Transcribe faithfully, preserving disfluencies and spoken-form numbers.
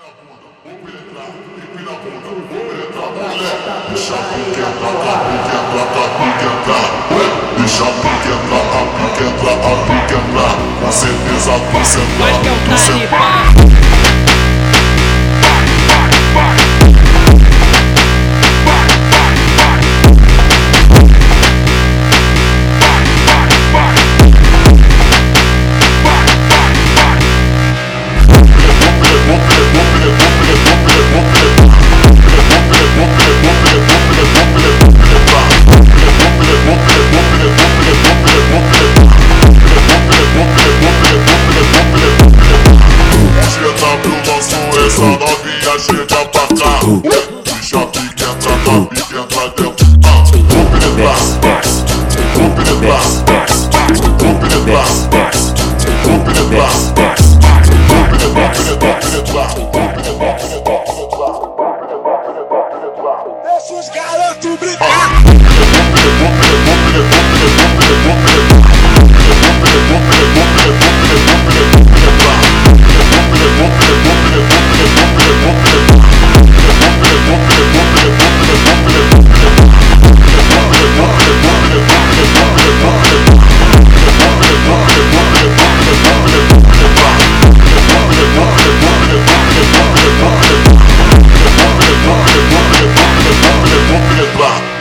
na bunda, vou penetrar, pique na bunda, vou penetrar, mulher. Deixa a pique entrar, a pique entrar, a pique entrar. Deixa a pique entrar, a pique entrar, a pique entrar. Com certeza tu sentar, tu sentar. Essa novinha chega pra cá, deixa a pique entrar, a pique entrar dentro. Ah, vou penetrar, vou penetrar, vou penetrar, vou penetrar, vou penetrar, penetrar, penetrar.